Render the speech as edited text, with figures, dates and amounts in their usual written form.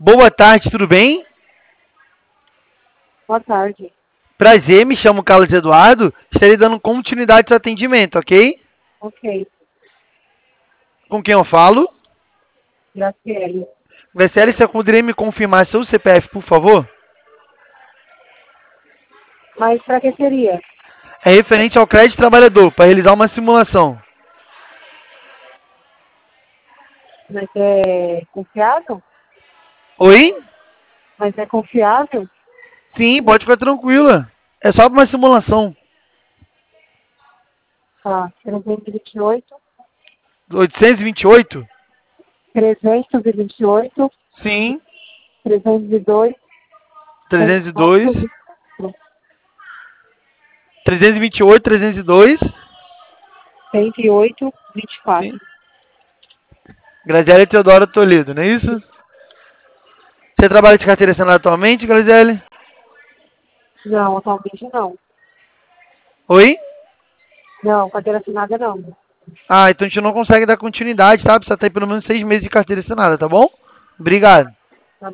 Boa tarde, tudo bem? Boa tarde. Prazer, me chamo Carlos Eduardo. Estarei dando continuidade ao atendimento, ok? Ok. Com quem eu falo? Graciele. Graciela, você poderia me confirmar seu CPF, por favor? Mas para que seria? É referente ao crédito trabalhador, para realizar uma simulação. Mas é confiável? Oi? Mas é confiável? Sim, pode ficar tranquila. É só para uma simulação. Tá. 328, 828? 328, Sim. 302, 302. 328, 302. 108, Sim. 24. Graziele Teodoro Toledo, não é isso? Você trabalha de carteira assinada atualmente, Graziele? Não, atualmente não. Oi? Não, carteira assinada não. Ah, então a gente não consegue dar continuidade, tá? Precisa ter pelo menos 6 meses de carteira assinada, tá bom? Obrigado.